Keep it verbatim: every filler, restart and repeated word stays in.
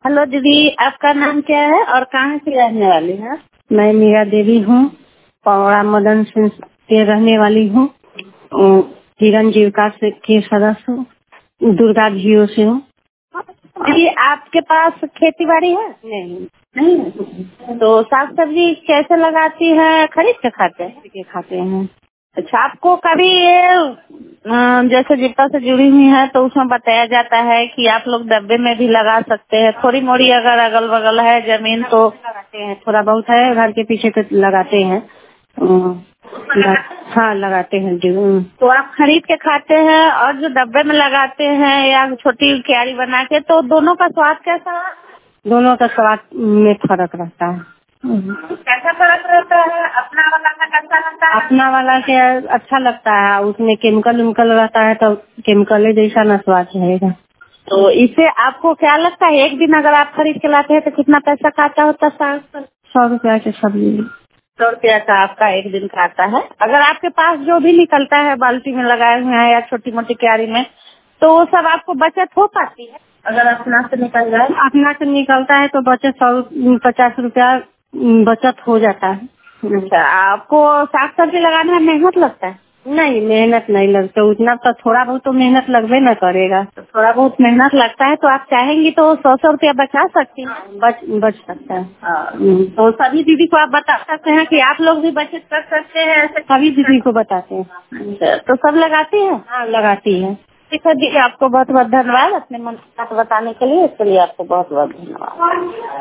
Hello दीदी, आपका नाम क्या है और कहाँ से रहने वाली है? मैं मीरा देवी हूँ, पौड़ा मदन सिंह के रहने वाली हूँ। किरण जीविका से के सदस्य हूँ, दुर्गा जियो से हूँ। दीदी, आपके पास खेती बाड़ी है? नहीं नहीं है। तो साग सब्जी कैसे लगाती है? खरीद के खाते हैं? के खाते हैं। अच्छा, आपको कभी ये अ, जैसे जीविका से जुड़ी हुई है तो उसमें बताया जाता है कि आप लोग डब्बे में भी लगा सकते हैं। थोड़ी मोड़ी अगर अगल बगल है जमीन तो लगाते हैं, थोड़ा बहुत है घर के पीछे तो लगाते हैं। अ, लगा, हाँ लगाते हैं जी। तो आप खरीद के खाते हैं और जो डब्बे में लगाते हैं या छोटी क्यारी बना के, तो दोनों का स्वाद कैसा है? दोनों का स्वाद में फर्क रहता है। कैसा फर्क रहता है? अपना वाला का कैसा लगता है? अपना वाला के अच्छा लगता है, उसमें केमिकल उमिकल रहता है तो केमिकल जैसा न स्वाद रहेगा। तो इससे आपको क्या लगता है, एक दिन अगर आप खरीद के लाते हैं तो कितना पैसा खाता होता साग पर? सौ रुपया के सब्जी। सौ रुपया का आपका एक दिन का आता है। अगर आपके पास जो भी निकलता है बाल्टी में लगाए हुए हैं या छोटी मोटी क्यारी में, तो वो सब आपको बचत हो पाती है? अगर अपना से निकल जाए, अपना से निकलता है तो बचत सौ पचास रुपया बचत हो जाता है। अच्छा, आपको साग सब्जी लगाने में मेहनत लगता है? नहीं, मेहनत नहीं लगता उतना, तो थोड़ा बहुत तो मेहनत लगबे न करेगा। तो थोड़ा बहुत मेहनत लगता है तो आप चाहेंगी तो सौ सौ रुपया बचा सकती हैं। बच बच सकता है। हाँ। तो सभी दीदी को आप बता सकते हैं कि आप लोग भी बचत कर सकते हैं ऐसे? सभी दीदी को बताते हैं। अच्छा, तो सब लगाती हैं? हाँ लगाती है। ठीक है दीदी, आपको बहुत बहुत धन्यवाद अपने मन की बात बताने के लिए। इसके लिए आपको बहुत बहुत धन्यवाद।